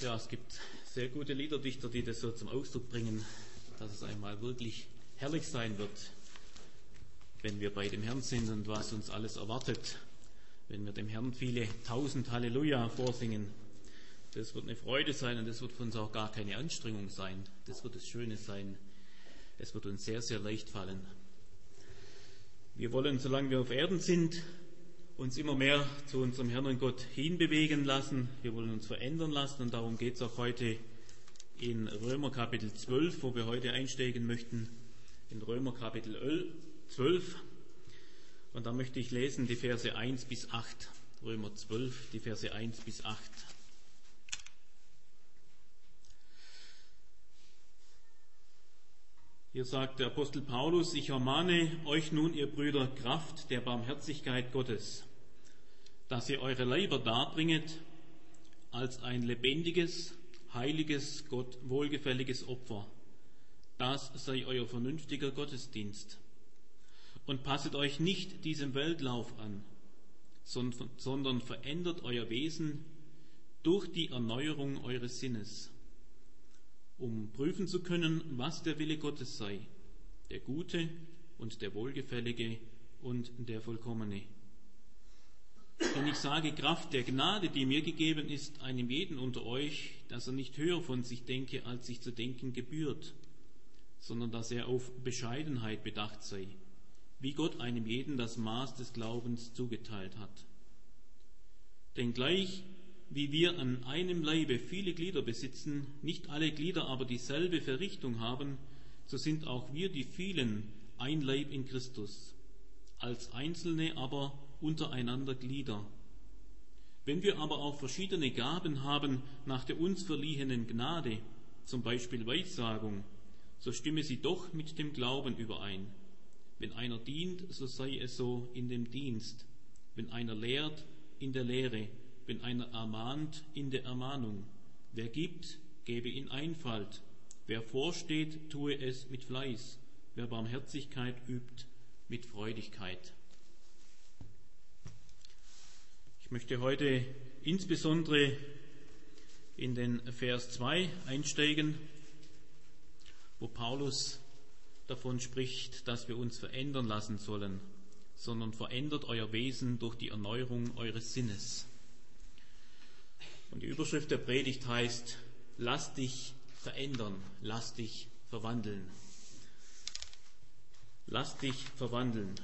Ja, es gibt sehr gute Liederdichter, die das so zum Ausdruck bringen, dass es einmal wirklich herrlich sein wird, wenn wir bei dem Herrn sind und was uns alles erwartet, wenn wir dem Herrn viele 1000 Halleluja vorsingen. Das wird eine Freude sein und das wird für uns auch gar keine Anstrengung sein. Das wird das Schöne sein. Es wird uns sehr, sehr leicht fallen. Wir wollen, solange wir auf Erden sind, uns immer mehr zu unserem Herrn und Gott hinbewegen lassen. Wir wollen uns verändern lassen und darum geht es auch heute in Römer Kapitel 12, wo wir heute einsteigen möchten. In Römer Kapitel 12. Und da möchte ich lesen die Verse 1 bis 8. Römer 12, die Verse 1 bis 8. Hier sagt der Apostel Paulus: Ich ermahne euch nun, ihr Brüder, Kraft der Barmherzigkeit Gottes, dass ihr eure Leiber darbringet als ein lebendiges, heiliges, Gott wohlgefälliges Opfer. Das sei euer vernünftiger Gottesdienst. Und passet euch nicht diesem Weltlauf an, sondern verändert euer Wesen durch die Erneuerung eures Sinnes, um prüfen zu können, was der Wille Gottes sei, der Gute und der Wohlgefällige und der Vollkommene. Denn ich sage Kraft der Gnade, die mir gegeben ist, einem jeden unter euch, dass er nicht höher von sich denke, als sich zu denken gebührt, sondern dass er auf Bescheidenheit bedacht sei, wie Gott einem jeden das Maß des Glaubens zugeteilt hat. Denn gleich wie wir an einem Leibe viele Glieder besitzen, nicht alle Glieder aber dieselbe Verrichtung haben, so sind auch wir die vielen ein Leib in Christus, als Einzelne aber untereinander Glieder. Wenn wir aber auch verschiedene Gaben haben nach der uns verliehenen Gnade, zum Beispiel Weissagung, so stimme sie doch mit dem Glauben überein. Wenn einer dient, so sei es so in dem Dienst. Wenn einer lehrt, in der Lehre. Wenn einer ermahnt, in der Ermahnung. Wer gibt, gebe in Einfalt. Wer vorsteht, tue es mit Fleiß. Wer Barmherzigkeit übt, mit Freudigkeit. Ich möchte heute insbesondere in den Vers 2 einsteigen, wo Paulus davon spricht, dass wir uns verändern lassen sollen, sondern verändert euer Wesen durch die Erneuerung eures Sinnes. Und die Überschrift der Predigt heißt: Lass dich verändern, lass dich verwandeln. Lass dich verwandeln.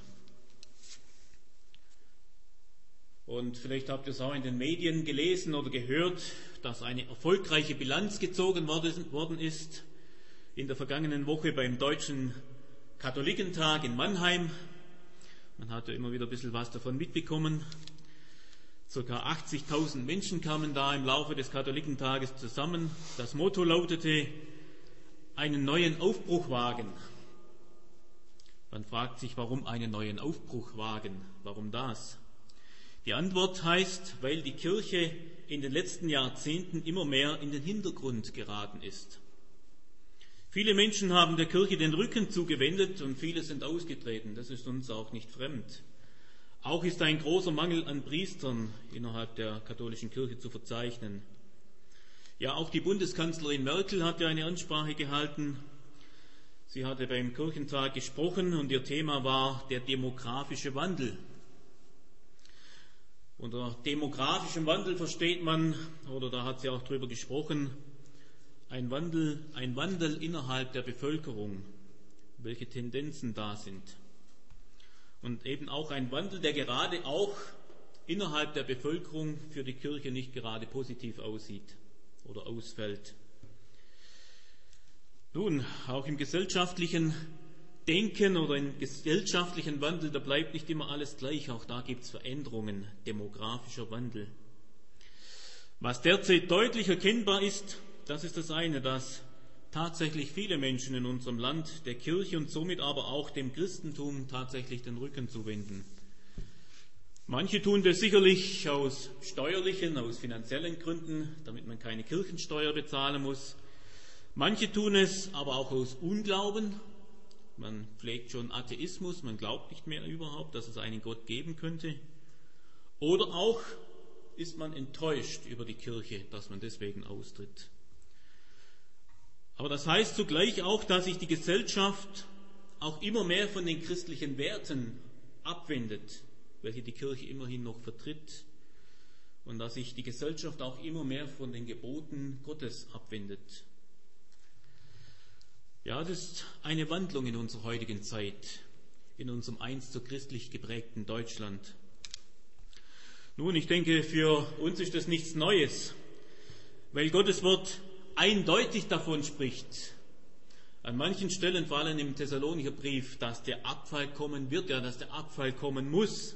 Und vielleicht habt ihr es auch in den Medien gelesen oder gehört, dass eine erfolgreiche Bilanz gezogen worden ist in der vergangenen Woche beim Deutschen Katholikentag in Mannheim. Man hat ja immer wieder ein bisschen was davon mitbekommen. Circa 80.000 Menschen kamen da im Laufe des Katholikentages zusammen. Das Motto lautete: einen neuen Aufbruch wagen. Man fragt sich, warum einen neuen Aufbruch wagen? Warum das? Die Antwort heißt, weil die Kirche in den letzten Jahrzehnten immer mehr in den Hintergrund geraten ist. Viele Menschen haben der Kirche den Rücken zugewendet und viele sind ausgetreten. Das ist uns auch nicht fremd. Auch ist ein großer Mangel an Priestern innerhalb der katholischen Kirche zu verzeichnen. Ja, auch die Bundeskanzlerin Merkel hat ja eine Ansprache gehalten. Sie hatte beim Kirchentag gesprochen und ihr Thema war der demografische Wandel. Unter demografischem Wandel versteht man, oder da hat sie auch drüber gesprochen, ein Wandel innerhalb der Bevölkerung, welche Tendenzen da sind. Und eben auch ein Wandel, der gerade auch innerhalb der Bevölkerung für die Kirche nicht gerade positiv aussieht oder ausfällt. Nun, auch im gesellschaftlichen Denken oder im gesellschaftlichen Wandel, da bleibt nicht immer alles gleich. Auch da gibt es Veränderungen, demografischer Wandel. Was derzeit deutlich erkennbar ist, das ist das eine, dass tatsächlich viele Menschen in unserem Land der Kirche und somit aber auch dem Christentum tatsächlich den Rücken zuwenden. Manche tun das sicherlich aus steuerlichen, aus finanziellen Gründen, damit man keine Kirchensteuer bezahlen muss. Manche tun es aber auch aus Unglauben. Man pflegt schon Atheismus, man glaubt nicht mehr überhaupt, dass es einen Gott geben könnte. Oder auch ist man enttäuscht über die Kirche, dass man deswegen austritt. Aber das heißt zugleich auch, dass sich die Gesellschaft auch immer mehr von den christlichen Werten abwendet, welche die Kirche immerhin noch vertritt, und dass sich die Gesellschaft auch immer mehr von den Geboten Gottes abwendet. Ja, das ist eine Wandlung in unserer heutigen Zeit, in unserem einst so christlich geprägten Deutschland. Nun, ich denke, für uns ist das nichts Neues, weil Gottes Wort eindeutig davon spricht, an manchen Stellen, vor allem im Thessalonicher Brief, dass der Abfall kommen wird, ja, dass der Abfall kommen muss.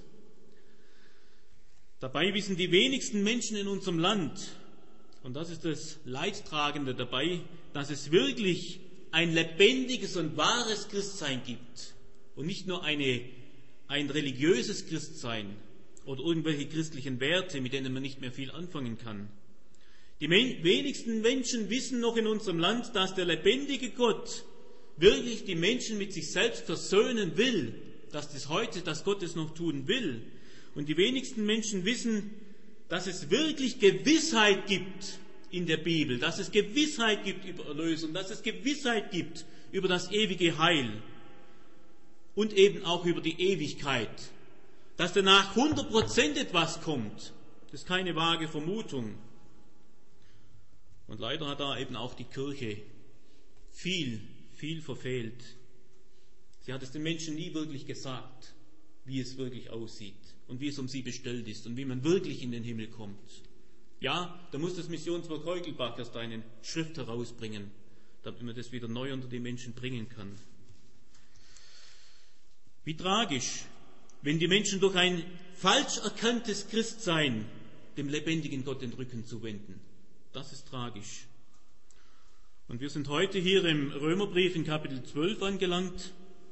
Dabei wissen die wenigsten Menschen in unserem Land, und das ist das Leidtragende dabei, dass es wirklich ein lebendiges und wahres Christsein gibt und nicht nur ein religiöses Christsein oder irgendwelche christlichen Werte, mit denen man nicht mehr viel anfangen kann. Die wenigsten Menschen wissen noch in unserem Land, dass der lebendige Gott wirklich die Menschen mit sich selbst versöhnen will, dass Gott es noch tun will. Und die wenigsten Menschen wissen, dass es wirklich Gewissheit gibt in der Bibel, dass es Gewissheit gibt über Erlösung, dass es Gewissheit gibt über das ewige Heil und eben auch über die Ewigkeit. Dass danach 100% etwas kommt, das ist keine vage Vermutung. Und leider hat da eben auch die Kirche viel verfehlt. Sie hat es den Menschen nie wirklich gesagt, wie es wirklich aussieht und wie es um sie bestellt ist und wie man wirklich in den Himmel kommt. Ja, da muss das Missionswerk Heugelbach erst eine Schrift herausbringen, damit man das wieder neu unter die Menschen bringen kann. Wie tragisch, wenn die Menschen durch ein falsch erkanntes Christsein dem lebendigen Gott den Rücken zuwenden. Das ist tragisch. Und wir sind heute hier im Römerbrief in Kapitel 12 angelangt.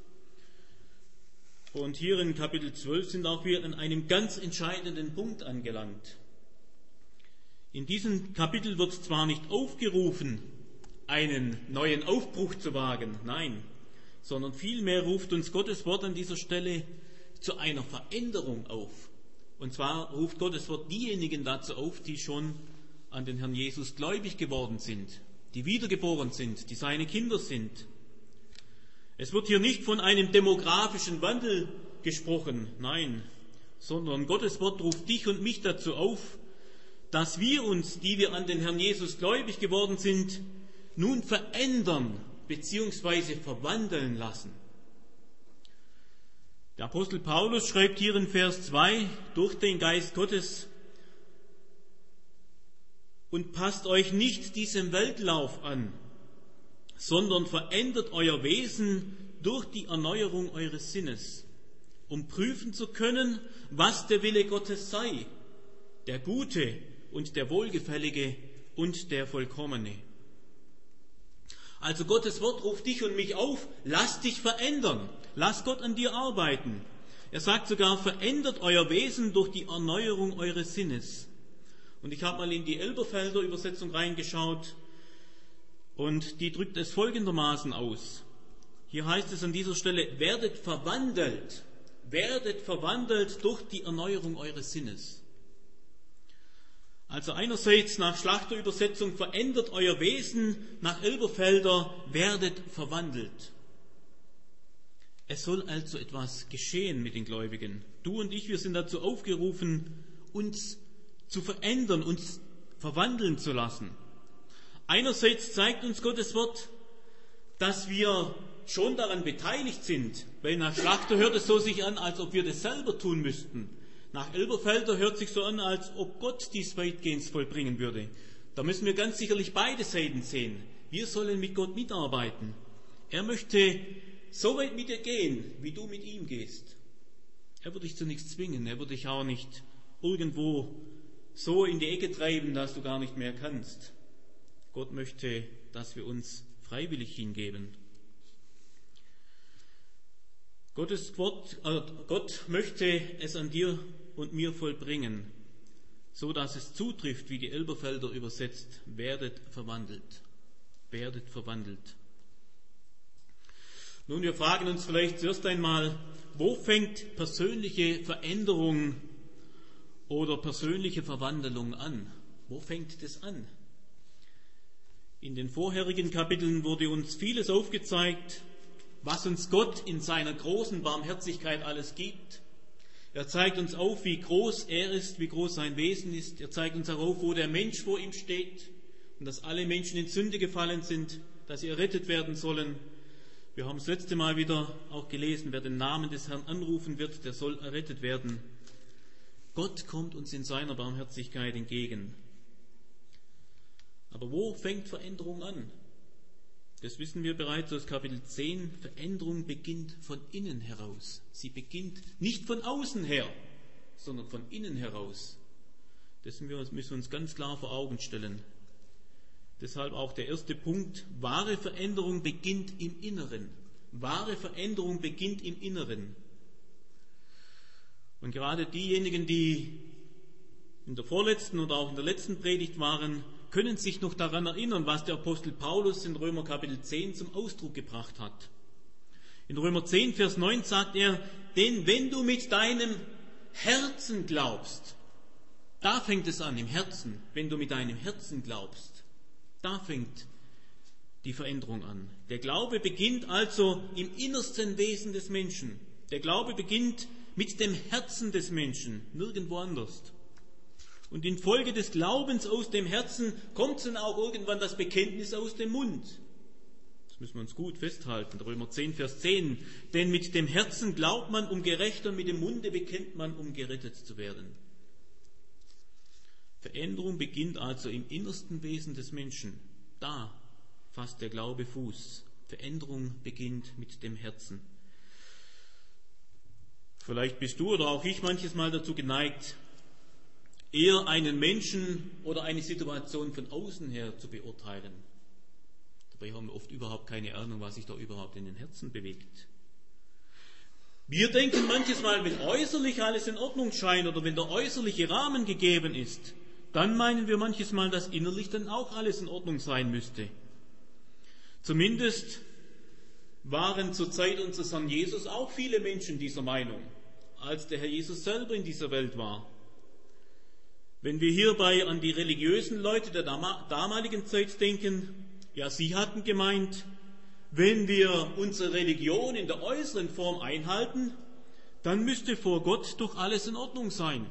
Und hier in Kapitel 12 sind auch wir an einem ganz entscheidenden Punkt angelangt. In diesem Kapitel wird zwar nicht aufgerufen, einen neuen Aufbruch zu wagen, nein, sondern vielmehr ruft uns Gottes Wort an dieser Stelle zu einer Veränderung auf. Und zwar ruft Gottes Wort diejenigen dazu auf, die schon an den Herrn Jesus gläubig geworden sind, die wiedergeboren sind, die seine Kinder sind. Es wird hier nicht von einem demografischen Wandel gesprochen, nein, sondern Gottes Wort ruft dich und mich dazu auf, dass wir uns, die wir an den Herrn Jesus gläubig geworden sind, nun verändern bzw. verwandeln lassen. Der Apostel Paulus schreibt hier in Vers 2 durch den Geist Gottes: Und passt euch nicht diesem Weltlauf an, sondern verändert euer Wesen durch die Erneuerung eures Sinnes, um prüfen zu können, was der Wille Gottes sei, der Gute und der Wohlgefällige und der Vollkommene. Also Gottes Wort ruft dich und mich auf, lass dich verändern, lass Gott an dir arbeiten. Er sagt sogar, verändert euer Wesen durch die Erneuerung eures Sinnes. Und ich habe mal in die Elberfelder Übersetzung reingeschaut und die drückt es folgendermaßen aus. Hier heißt es an dieser Stelle, werdet verwandelt durch die Erneuerung eures Sinnes. Also einerseits nach Schlachterübersetzung, verändert euer Wesen, nach Elberfelder, werdet verwandelt. Es soll also etwas geschehen mit den Gläubigen. Du und ich, wir sind dazu aufgerufen, uns zu verändern, uns verwandeln zu lassen. Einerseits zeigt uns Gottes Wort, dass wir schon daran beteiligt sind, weil nach Schlachter hört es so sich an, als ob wir das selber tun müssten. Nach Elberfelder hört sich so an, als ob Gott dies weitgehend vollbringen würde. Da müssen wir ganz sicherlich beide Seiten sehen. Wir sollen mit Gott mitarbeiten. Er möchte so weit mit dir gehen, wie du mit ihm gehst. Er wird dich zu nichts zwingen, er wird dich auch nicht irgendwo so in die Ecke treiben, dass du gar nicht mehr kannst. Gott möchte, dass wir uns freiwillig hingeben. Gott möchte es an dir und mir vollbringen, so dass es zutrifft, wie die Elberfelder übersetzt, werdet verwandelt. Werdet verwandelt. Nun, wir fragen uns vielleicht zuerst einmal, wo fängt persönliche Veränderung oder persönliche Verwandlung an? Wo fängt das an? In den vorherigen Kapiteln wurde uns vieles aufgezeigt, was uns Gott in seiner großen Barmherzigkeit alles gibt. Er zeigt uns auf, wie groß er ist, wie groß sein Wesen ist. Er zeigt uns auch auf, wo der Mensch vor ihm steht und dass alle Menschen in Sünde gefallen sind, dass sie errettet werden sollen. Wir haben das letzte Mal wieder auch gelesen, wer den Namen des Herrn anrufen wird, der soll errettet werden. Gott kommt uns in seiner Barmherzigkeit entgegen. Aber wo fängt Veränderung an? Das wissen wir bereits aus Kapitel 10. Veränderung beginnt von innen heraus. Sie beginnt nicht von außen her, sondern von innen heraus. Das müssen wir uns ganz klar vor Augen stellen. Deshalb auch der erste Punkt. Wahre Veränderung beginnt im Inneren. Wahre Veränderung beginnt im Inneren. Und gerade diejenigen, die in der vorletzten oder auch in der letzten Predigt waren, können sich noch daran erinnern, was der Apostel Paulus in Römer Kapitel 10 zum Ausdruck gebracht hat. In Römer 10, Vers 9 sagt er, denn wenn du mit deinem Herzen glaubst, da fängt es an, im Herzen, wenn du mit deinem Herzen glaubst, da fängt die Veränderung an. Der Glaube beginnt also im innersten Wesen des Menschen. Der Glaube beginnt mit dem Herzen des Menschen, nirgendwo anders. Und infolge des Glaubens aus dem Herzen kommt dann auch irgendwann das Bekenntnis aus dem Mund. Das müssen wir uns gut festhalten. Römer 10, Vers 10. Denn mit dem Herzen glaubt man, um gerecht, und mit dem Munde bekennt man, um gerettet zu werden. Veränderung beginnt also im innersten Wesen des Menschen. Da fasst der Glaube Fuß. Veränderung beginnt mit dem Herzen. Vielleicht bist du oder auch ich manches Mal dazu geneigt, eher einen Menschen oder eine Situation von außen her zu beurteilen. Dabei haben wir oft überhaupt keine Ahnung, was sich da überhaupt in den Herzen bewegt. Wir denken manches Mal, wenn äußerlich alles in Ordnung scheint oder wenn der äußerliche Rahmen gegeben ist, dann meinen wir manches Mal, dass innerlich dann auch alles in Ordnung sein müsste. Zumindest waren zur Zeit unseres Herrn Jesus auch viele Menschen dieser Meinung, als der Herr Jesus selber in dieser Welt war. Wenn wir hierbei an die religiösen Leute der damaligen Zeit denken, ja, sie hatten gemeint, wenn wir unsere Religion in der äußeren Form einhalten, dann müsste vor Gott doch alles in Ordnung sein.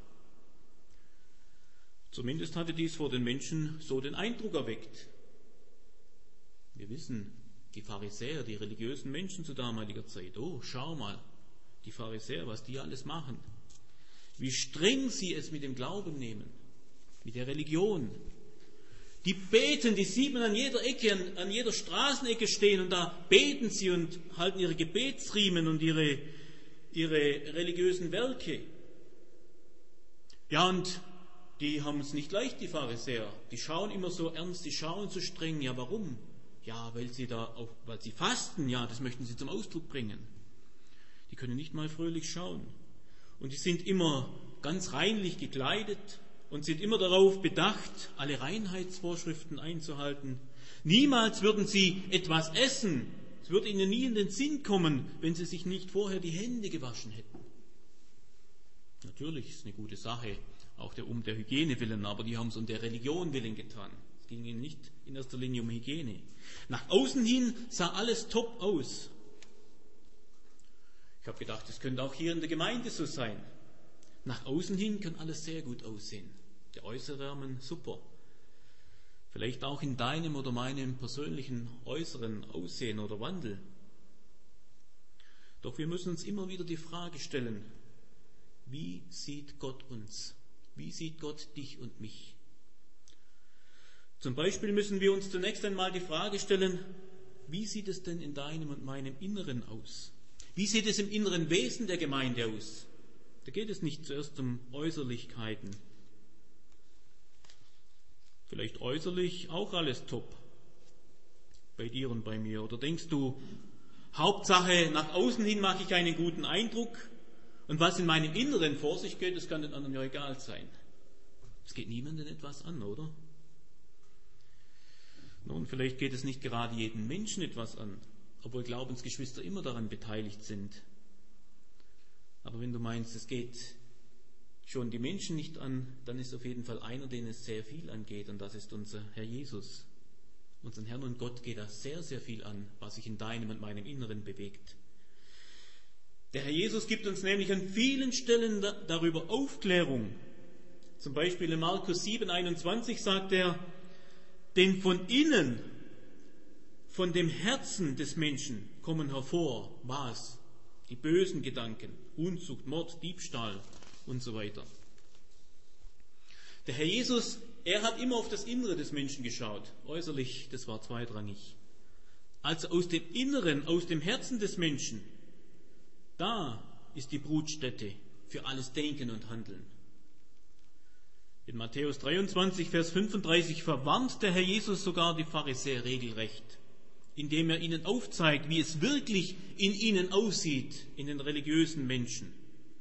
Zumindest hatte dies vor den Menschen so den Eindruck erweckt. Wir wissen, die Pharisäer, die religiösen Menschen zu damaliger Zeit, oh, schau mal, die Pharisäer, was die alles machen. Wie streng sie es mit dem Glauben nehmen, mit der Religion. Die beten, die sieht man an jeder Ecke, an jeder Straßenecke stehen und da beten sie und halten ihre Gebetsriemen und ihre religiösen Werke. Ja, und die haben es nicht leicht, die Pharisäer. Die schauen immer so ernst, die schauen so streng. Ja, warum? Ja, weil sie fasten, ja, das möchten sie zum Ausdruck bringen. Die können nicht mal fröhlich schauen. Und die sind immer ganz reinlich gekleidet und sind immer darauf bedacht, alle Reinheitsvorschriften einzuhalten. Niemals würden sie etwas essen. Es würde ihnen nie in den Sinn kommen, wenn sie sich nicht vorher die Hände gewaschen hätten. Natürlich ist es eine gute Sache, auch um der Hygiene willen, aber die haben es um der Religion willen getan. Es ging ihnen nicht in erster Linie um Hygiene. Nach außen hin sah alles top aus. Ich habe gedacht, das könnte auch hier in der Gemeinde so sein. Nach außen hin kann alles sehr gut aussehen. Der äußere Rahmen super. Vielleicht auch in deinem oder meinem persönlichen äußeren Aussehen oder Wandel. Doch wir müssen uns immer wieder die Frage stellen, wie sieht Gott uns? Wie sieht Gott dich und mich? Zum Beispiel müssen wir uns zunächst einmal die Frage stellen, wie sieht es denn in deinem und meinem Inneren aus? Wie sieht es im inneren Wesen der Gemeinde aus? Da geht es nicht zuerst um Äußerlichkeiten. Vielleicht äußerlich auch alles top. Bei dir und bei mir. Oder denkst du, Hauptsache nach außen hin mache ich einen guten Eindruck und was in meinem Inneren vor sich geht, das kann den anderen ja egal sein. Es geht niemandem etwas an, oder? Nun, vielleicht geht es nicht gerade jeden Menschen etwas an, obwohl Glaubensgeschwister immer daran beteiligt sind. Aber wenn du meinst, es geht schon die Menschen nicht an, dann ist auf jeden Fall einer, den es sehr viel angeht, und das ist unser Herr Jesus. Unseren Herrn und Gott geht das sehr, sehr viel an, was sich in deinem und meinem Inneren bewegt. Der Herr Jesus gibt uns nämlich an vielen Stellen darüber Aufklärung. Zum Beispiel in Markus 7,21 sagt er, denn von innen, von dem Herzen des Menschen kommen hervor, was? Die bösen Gedanken, Unzucht, Mord, Diebstahl und so weiter. Der Herr Jesus, er hat immer auf das Innere des Menschen geschaut. Äußerlich, das war zweitrangig. Also aus dem Inneren, aus dem Herzen des Menschen, da ist die Brutstätte für alles Denken und Handeln. In Matthäus 23, Vers 35 verwarnt der Herr Jesus sogar die Pharisäer regelrecht, indem er ihnen aufzeigt, wie es wirklich in ihnen aussieht, in den religiösen Menschen.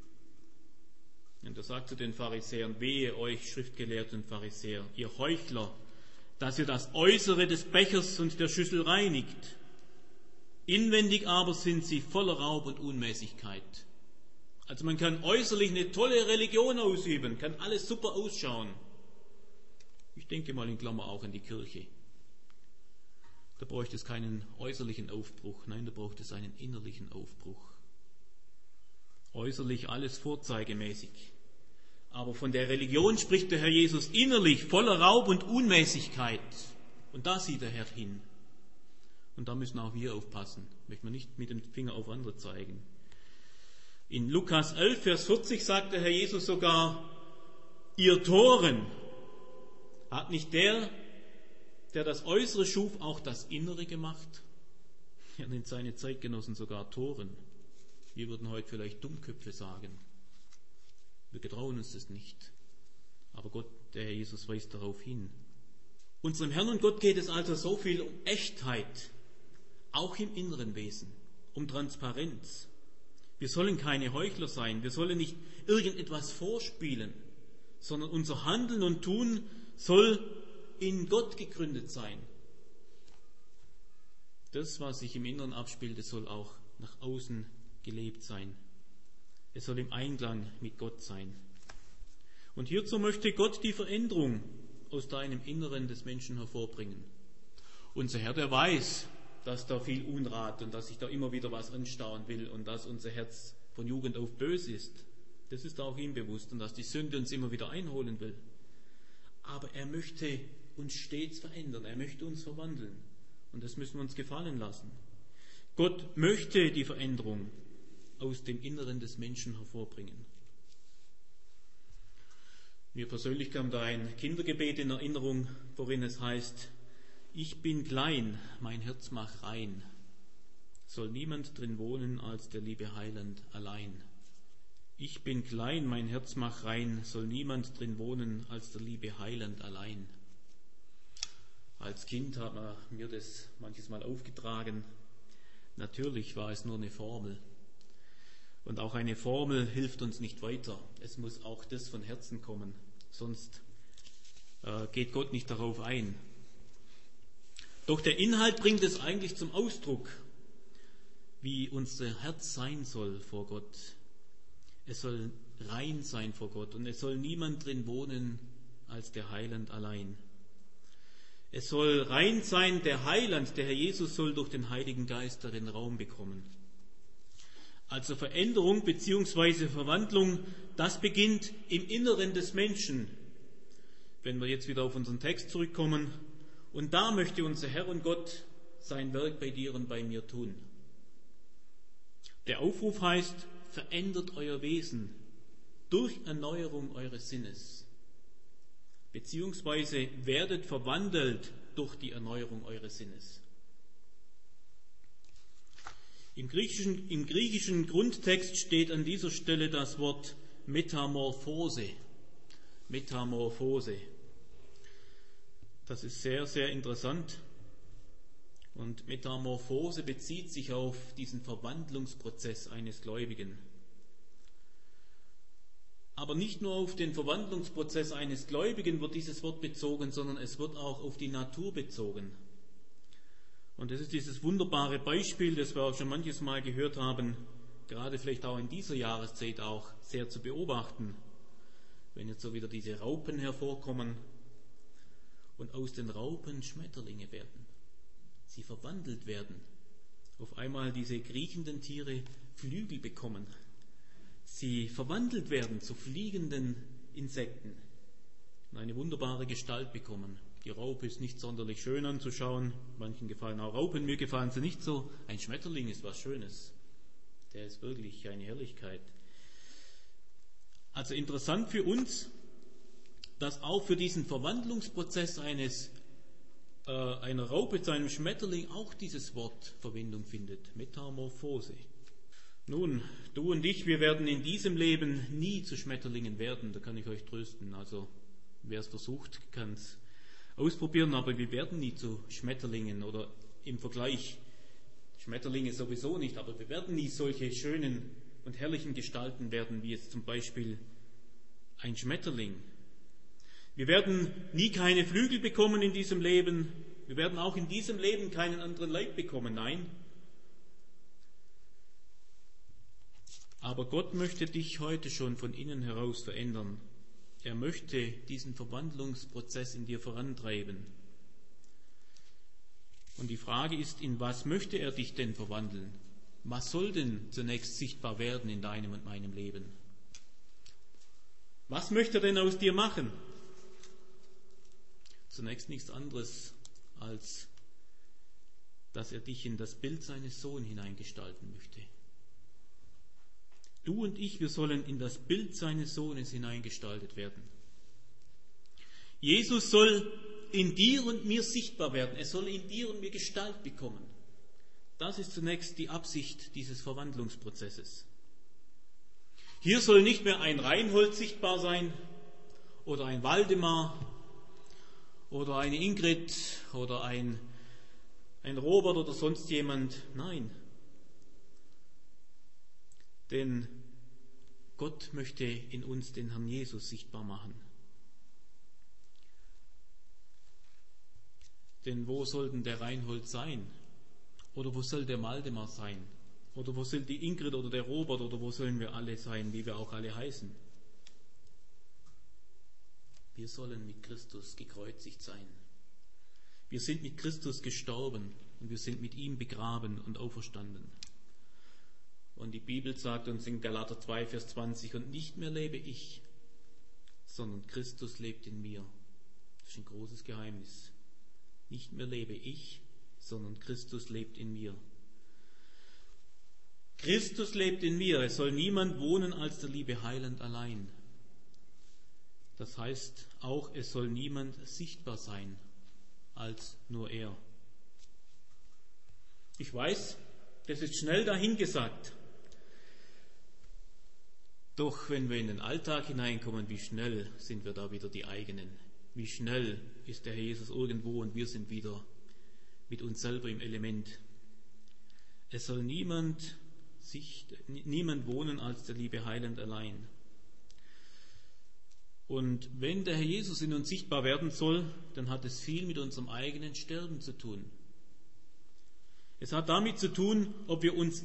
Und er sagt zu den Pharisäern, wehe euch, Schriftgelehrten und Pharisäer, ihr Heuchler, dass ihr das Äußere des Bechers und der Schüssel reinigt. Inwendig aber sind sie voller Raub und Unmäßigkeit. Also man kann äußerlich eine tolle Religion ausüben, kann alles super ausschauen. Ich denke mal in Klammer auch an die Kirche. Da bräuchte es keinen äußerlichen Aufbruch, nein, da braucht es einen innerlichen Aufbruch. Äußerlich alles vorzeigemäßig. Aber von der Religion spricht der Herr Jesus innerlich, voller Raub und Unmäßigkeit. Und da sieht der Herr hin. Und da müssen auch wir aufpassen. Möchten wir nicht mit dem Finger auf andere zeigen. In Lukas 11, Vers 40 sagt der Herr Jesus sogar, ihr Toren, hat nicht der das Äußere schuf, auch das Innere gemacht? Er nennt seine Zeitgenossen sogar Toren. Wir würden heute vielleicht Dummköpfe sagen. Wir getrauen uns das nicht. Aber Gott, der Herr Jesus, weist darauf hin. Unserem Herrn und Gott geht es also so viel um Echtheit, auch im inneren Wesen, um Transparenz. Wir sollen keine Heuchler sein, wir sollen nicht irgendetwas vorspielen, sondern unser Handeln und Tun soll in Gott gegründet sein. Das, was sich im Inneren abspielt, soll auch nach außen gelebt sein. Es soll im Einklang mit Gott sein. Und hierzu möchte Gott die Veränderung aus deinem Inneren des Menschen hervorbringen. Unser Herr, der weiß, dass da viel Unrat und dass sich da immer wieder was anstauen will und dass unser Herz von Jugend auf böse ist. Das ist auch ihm bewusst und dass die Sünde uns immer wieder einholen will. Aber er möchte uns stets verändern, er möchte uns verwandeln und das müssen wir uns gefallen lassen. Gott möchte die Veränderung aus dem Inneren des Menschen hervorbringen. Mir persönlich kam da ein Kindergebet in Erinnerung, worin es heißt, ich bin klein, mein Herz mach rein, soll niemand drin wohnen als der liebe Heiland allein. Ich bin klein, mein Herz mach rein, soll niemand drin wohnen als der liebe Heiland allein. Als Kind hat man mir das manches Mal aufgetragen. Natürlich war es nur eine Formel. Und auch eine Formel hilft uns nicht weiter. Es muss auch das von Herzen kommen, sonst geht Gott nicht darauf ein. Doch der Inhalt bringt es eigentlich zum Ausdruck, wie unser Herz sein soll vor Gott. Es soll rein sein vor Gott und es soll niemand drin wohnen als der Heiland allein. Es soll rein sein, der Heiland, der Herr Jesus soll durch den Heiligen Geist darin Raum bekommen. Also Veränderung bzw. Verwandlung, das beginnt im Inneren des Menschen. Wenn wir jetzt wieder auf unseren Text zurückkommen, und da möchte unser Herr und Gott sein Werk bei dir und bei mir tun. Der Aufruf heißt, verändert euer Wesen durch Erneuerung eures Sinnes, beziehungsweise werdet verwandelt durch die Erneuerung eures Sinnes. Im griechischen Grundtext steht an dieser Stelle das Wort Metamorphose. Metamorphose. Das ist sehr, sehr interessant. Und Metamorphose bezieht sich auf diesen Verwandlungsprozess eines Gläubigen. Aber nicht nur auf den Verwandlungsprozess eines Gläubigen wird dieses Wort bezogen, sondern es wird auch auf die Natur bezogen. Und das ist dieses wunderbare Beispiel, das wir auch schon manches Mal gehört haben, gerade vielleicht auch in dieser Jahreszeit auch sehr zu beobachten. wenn jetzt so wieder diese Raupen hervorkommen und aus den Raupen Schmetterlinge werden, sie verwandelt werden, auf einmal diese kriechenden Tiere Flügel bekommen, sie verwandelt werden zu fliegenden Insekten und eine wunderbare Gestalt bekommen. Die Raupe ist nicht sonderlich schön anzuschauen, manchen gefallen auch Raupen, mir gefallen sie nicht so. Ein Schmetterling ist was Schönes, der ist wirklich eine Herrlichkeit. Also interessant für uns, dass auch für diesen Verwandlungsprozess einer Raupe zu einem Schmetterling auch dieses Wort Verwendung findet, Metamorphose. Nun, du und ich, wir werden in diesem Leben nie zu Schmetterlingen werden, da kann ich euch trösten. Also wer es versucht, kann es ausprobieren, aber wir werden nie zu Schmetterlingen oder im Vergleich, Schmetterlinge sowieso nicht, aber wir werden nie solche schönen und herrlichen Gestalten werden, wie jetzt zum Beispiel ein Schmetterling. Wir werden nie keine Flügel bekommen in diesem Leben, wir werden auch in diesem Leben keinen anderen Leib bekommen, nein. Aber Gott möchte dich heute schon von innen heraus verändern. Er möchte diesen Verwandlungsprozess in dir vorantreiben. Und die Frage ist, in was möchte er dich denn verwandeln? Was soll denn zunächst sichtbar werden in deinem und meinem Leben? Was möchte er denn aus dir machen? Zunächst nichts anderes, als dass er dich in das Bild seines Sohnes hineingestalten möchte. Du und ich, wir sollen in das Bild seines Sohnes hineingestaltet werden. Jesus soll in dir und mir sichtbar werden. Er soll in dir und mir Gestalt bekommen. Das ist zunächst die Absicht dieses Verwandlungsprozesses. Hier soll nicht mehr ein Reinhold sichtbar sein oder ein Waldemar oder eine Ingrid oder ein Robert oder sonst jemand. Nein. Denn Gott möchte in uns den Herrn Jesus sichtbar machen. Denn wo soll denn der Reinhold sein? Oder wo soll der Waldemar sein? Oder wo soll die Ingrid oder der Robert oder wo sollen wir alle sein, wie wir auch alle heißen? Wir sollen mit Christus gekreuzigt sein. Wir sind mit Christus gestorben und wir sind mit ihm begraben und auferstanden. Und die Bibel sagt uns in Galater 2, Vers 20, und nicht mehr lebe ich, sondern Christus lebt in mir. Das ist ein großes Geheimnis. Nicht mehr lebe ich, sondern Christus lebt in mir. Christus lebt in mir. Es soll niemand wohnen als der liebe Heiland allein. Das heißt auch, es soll niemand sichtbar sein als nur er. Ich weiß, das ist schnell dahingesagt. Doch wenn wir in den Alltag hineinkommen, wie schnell sind wir da wieder die eigenen? Wie schnell ist der Herr Jesus irgendwo und wir sind wieder mit uns selber im Element. Es soll niemand wohnen als der liebe Heiland allein. Und wenn der Herr Jesus in uns sichtbar werden soll, dann hat es viel mit unserem eigenen Sterben zu tun. Es hat damit zu tun, ob wir uns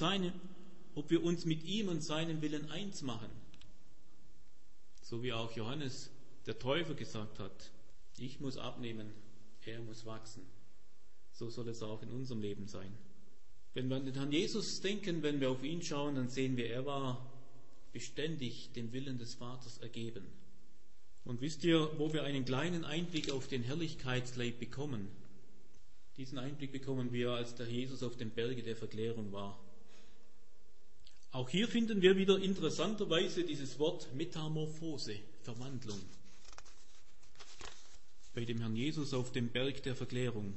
mit ihm und seinem Willen eins machen. So wie auch Johannes, der Täufer, gesagt hat, ich muss abnehmen, er muss wachsen. So soll es auch in unserem Leben sein. Wenn wir an den Herrn Jesus denken, wenn wir auf ihn schauen, dann sehen wir, er war beständig dem Willen des Vaters ergeben. Und wisst ihr, wo wir einen kleinen Einblick auf den Herrlichkeitsleib bekommen? Diesen Einblick bekommen wir, als der Jesus auf dem Berge der Verklärung war. Auch hier finden wir wieder interessanterweise dieses Wort Metamorphose, Verwandlung. Bei dem Herrn Jesus auf dem Berg der Verklärung.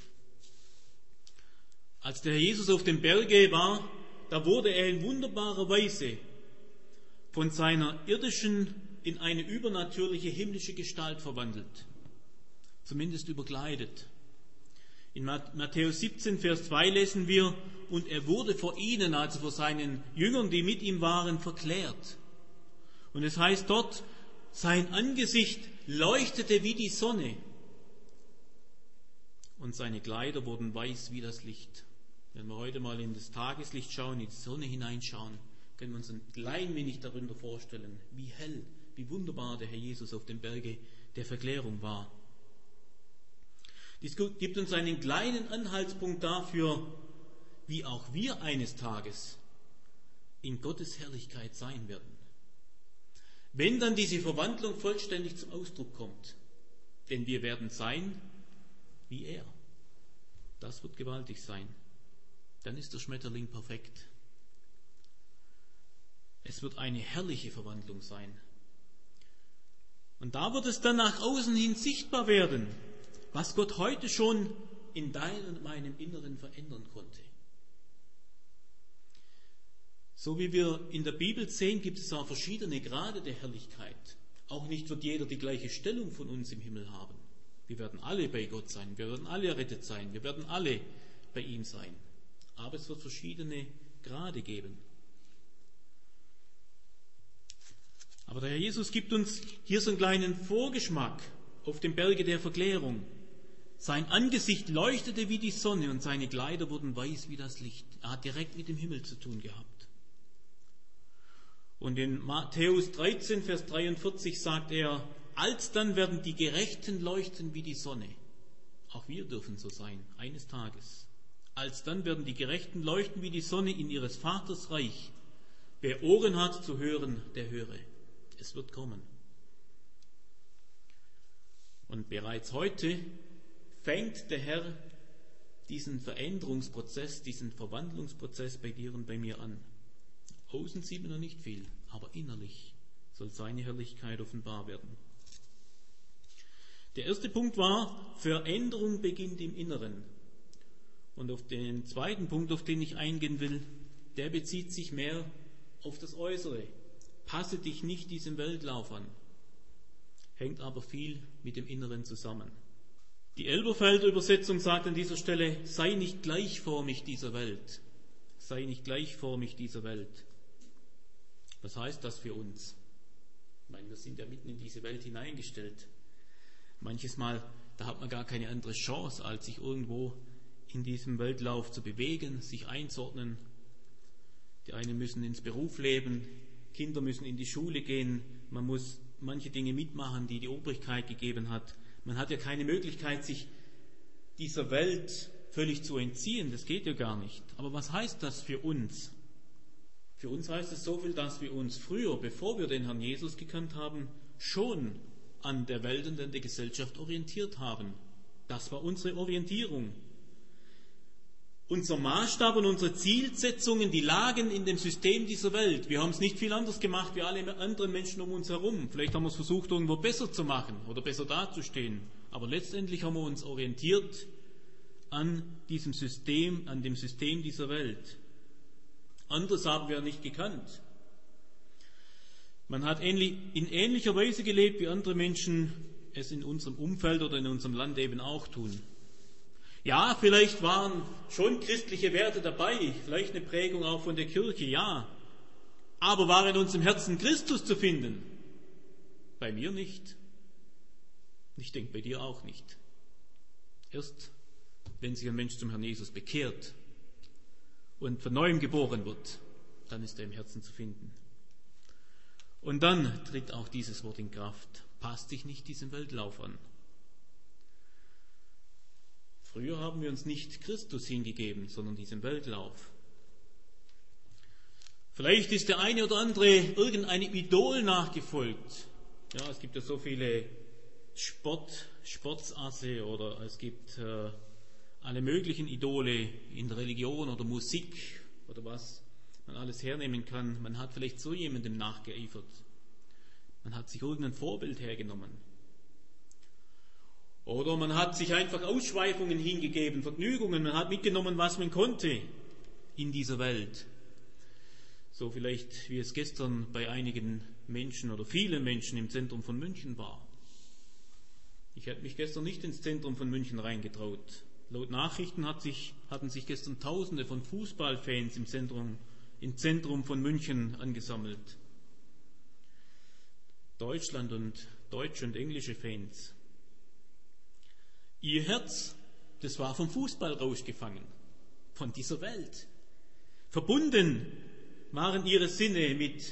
Als der Herr Jesus auf dem Berge war, da wurde er in wunderbarer Weise von seiner irdischen in eine übernatürliche himmlische Gestalt verwandelt. Zumindest überkleidet. In Matthäus 17, Vers 2 lesen wir, und er wurde vor ihnen, also vor seinen Jüngern, die mit ihm waren, verklärt. Und es heißt dort, sein Angesicht leuchtete wie die Sonne und seine Kleider wurden weiß wie das Licht. Wenn wir heute mal in das Tageslicht schauen, in die Sonne hineinschauen, können wir uns ein klein wenig darunter vorstellen, wie hell, wie wie wunderbar der Herr Jesus auf dem Berge der Verklärung war. Dies gibt uns einen kleinen Anhaltspunkt dafür, wie auch wir eines Tages in Gottes Herrlichkeit sein werden. Wenn dann diese Verwandlung vollständig zum Ausdruck kommt, denn wir werden sein wie er. Das wird gewaltig sein. Dann ist der Schmetterling perfekt. Es wird eine herrliche Verwandlung sein. Und da wird es dann nach außen hin sichtbar werden, was Gott heute schon in deinem und meinem Inneren verändern konnte. So wie wir in der Bibel sehen, gibt es auch verschiedene Grade der Herrlichkeit. Auch nicht wird jeder die gleiche Stellung von uns im Himmel haben. Wir werden alle bei Gott sein, wir werden alle errettet sein, wir werden alle bei ihm sein. Aber es wird verschiedene Grade geben. Aber der Herr Jesus gibt uns hier so einen kleinen Vorgeschmack auf dem Berge der Verklärung. Sein Angesicht leuchtete wie die Sonne und seine Kleider wurden weiß wie das Licht. Er hat direkt mit dem Himmel zu tun gehabt. Und in Matthäus 13, Vers 43 sagt er, alsdann werden die Gerechten leuchten wie die Sonne. Auch wir dürfen so sein, eines Tages. Alsdann werden die Gerechten leuchten wie die Sonne in ihres Vaters Reich. Wer Ohren hat zu hören, der höre. Es wird kommen. Und bereits heute fängt der Herr diesen Veränderungsprozess, diesen Verwandlungsprozess bei dir und bei mir an. Außen sieht man noch nicht viel, aber innerlich soll seine Herrlichkeit offenbar werden. Der erste Punkt war, Veränderung beginnt im Inneren. Und auf den zweiten Punkt, auf den ich eingehen will, der bezieht sich mehr auf das Äußere. Passe dich nicht diesem Weltlauf an. Hängt aber viel mit dem Inneren zusammen. Die Elberfelder Übersetzung sagt an dieser Stelle, sei nicht gleichförmig dieser Welt. Sei nicht gleichförmig dieser Welt. Was heißt das für uns? Ich meine, wir sind ja mitten in diese Welt hineingestellt. Manches Mal, da hat man gar keine andere Chance, als sich irgendwo in diesem Weltlauf zu bewegen, sich einzuordnen. Die einen müssen ins Berufsleben, Kinder müssen in die Schule gehen, man muss manche Dinge mitmachen, die die Obrigkeit gegeben hat. Man hat ja keine Möglichkeit, sich dieser Welt völlig zu entziehen, das geht ja gar nicht. Aber was heißt das für uns? Für uns heißt es so viel, dass wir uns früher, bevor wir den Herrn Jesus gekannt haben, schon an der Welt und an der Gesellschaft orientiert haben. Das war unsere Orientierung. Unser Maßstab und unsere Zielsetzungen, die lagen in dem System dieser Welt. Wir haben es nicht viel anders gemacht wie alle anderen Menschen um uns herum. Vielleicht haben wir es versucht, irgendwo besser zu machen oder besser dazustehen. Aber letztendlich haben wir uns orientiert an diesem System, an dem System dieser Welt. Anderes haben wir nicht gekannt. Man hat in ähnlicher Weise gelebt, wie andere Menschen es in unserem Umfeld oder in unserem Land eben auch tun. Ja, vielleicht waren schon christliche Werte dabei, vielleicht eine Prägung auch von der Kirche, ja. Aber war in unserem Herzen Christus zu finden? Bei mir nicht. Ich denke, bei dir auch nicht. Erst wenn sich ein Mensch zum Herrn Jesus bekehrt und von neuem geboren wird, dann ist er im Herzen zu finden. Und dann tritt auch dieses Wort in Kraft. Passt dich nicht diesem Weltlauf an. Früher haben wir uns nicht Christus hingegeben, sondern diesem Weltlauf. Vielleicht ist der eine oder andere irgendeinem Idol nachgefolgt. Ja, es gibt ja so viele Sportsasse oder es gibt alle möglichen Idole in der Religion oder Musik oder was man alles hernehmen kann. Man hat vielleicht so jemandem nachgeeifert. Man hat sich irgendein Vorbild hergenommen. Oder man hat sich einfach Ausschweifungen hingegeben, Vergnügungen, man hat mitgenommen, was man konnte in dieser Welt. So vielleicht, wie es gestern bei einigen Menschen oder vielen Menschen im Zentrum von München war. Ich hätte mich gestern nicht ins Zentrum von München reingetraut. Laut Nachrichten hatten sich gestern Tausende von Fußballfans im Zentrum von München angesammelt. Deutschland und deutsche und englische Fans. Ihr Herz, das war vom Fußball rausgefangen, von dieser Welt. Verbunden waren ihre Sinne mit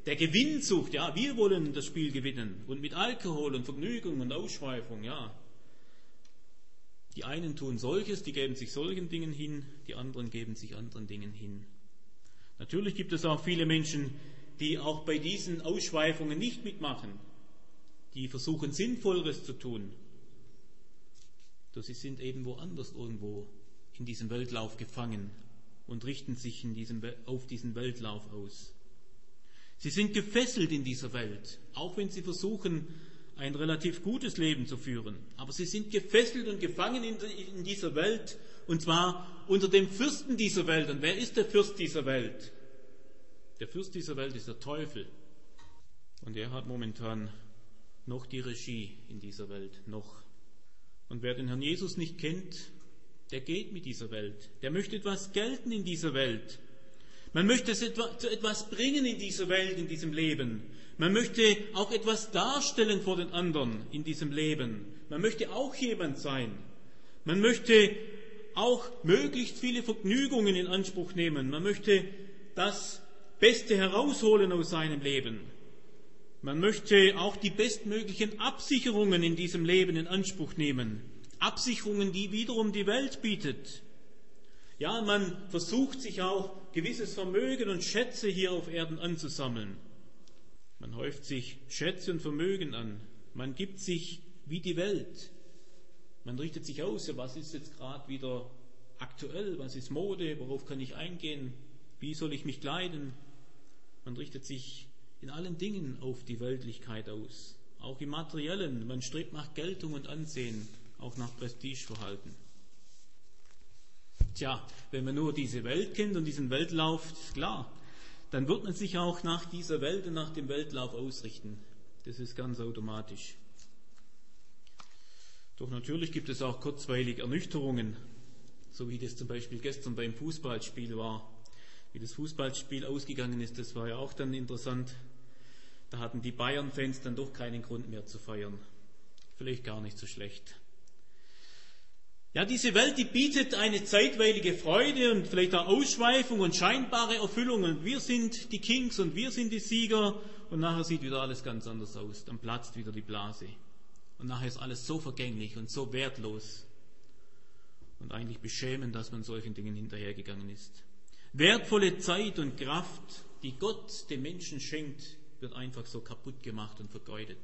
der Gewinnsucht. Ja, wir wollen das Spiel gewinnen. Und mit Alkohol und Vergnügung und Ausschweifung, ja. Die einen tun solches, die geben sich solchen Dingen hin, die anderen geben sich anderen Dingen hin. Natürlich gibt es auch viele Menschen, die auch bei diesen Ausschweifungen nicht mitmachen, die versuchen, Sinnvolleres zu tun. Doch sie sind eben woanders irgendwo in diesem Weltlauf gefangen und richten sich auf diesen Weltlauf aus. Sie sind gefesselt in dieser Welt, auch wenn sie versuchen, ein relativ gutes Leben zu führen. Aber sie sind gefesselt und gefangen in dieser Welt, und zwar unter dem Fürsten dieser Welt. Und wer ist der Fürst dieser Welt? Der Fürst dieser Welt ist der Teufel. Und er hat momentan noch die Regie in dieser Welt, noch. Und wer den Herrn Jesus nicht kennt, der geht mit dieser Welt. Der möchte etwas gelten in dieser Welt. Man möchte es zu etwas bringen in dieser Welt, in diesem Leben. Man möchte auch etwas darstellen vor den anderen in diesem Leben. Man möchte auch jemand sein. Man möchte auch möglichst viele Vergnügungen in Anspruch nehmen. Man möchte das Beste herausholen aus seinem Leben. Man möchte auch die bestmöglichen Absicherungen in diesem Leben in Anspruch nehmen. Absicherungen, die wiederum die Welt bietet. Ja, man versucht sich auch gewisses Vermögen und Schätze hier auf Erden anzusammeln. Man häuft sich Schätze und Vermögen an. Man gibt sich wie die Welt. Man richtet sich aus, ja, was ist jetzt gerade wieder aktuell, was ist Mode, worauf kann ich eingehen, wie soll ich mich kleiden. Man richtet sich in allen Dingen auf die Weltlichkeit aus, auch im Materiellen. Man strebt nach Geltung und Ansehen, auch nach Prestigeverhalten. Tja, wenn man nur diese Welt kennt und diesen Weltlauf, ist klar, dann wird man sich auch nach dieser Welt und nach dem Weltlauf ausrichten. Das ist ganz automatisch. Doch natürlich gibt es auch kurzweilig Ernüchterungen, so wie das zum Beispiel gestern beim Fußballspiel war. Wie das Fußballspiel ausgegangen ist, das war ja auch dann interessant. Da hatten die Bayern-Fans dann doch keinen Grund mehr zu feiern. Vielleicht gar nicht so schlecht. Ja, diese Welt, die bietet eine zeitweilige Freude und vielleicht auch Ausschweifung und scheinbare Erfüllung. Und wir sind die Kings und wir sind die Sieger. Und nachher sieht wieder alles ganz anders aus. Dann platzt wieder die Blase. Und nachher ist alles so vergänglich und so wertlos. Und eigentlich beschämend, dass man solchen Dingen hinterhergegangen ist. Wertvolle Zeit und Kraft, die Gott dem Menschen schenkt, wird einfach so kaputt gemacht und vergeudet.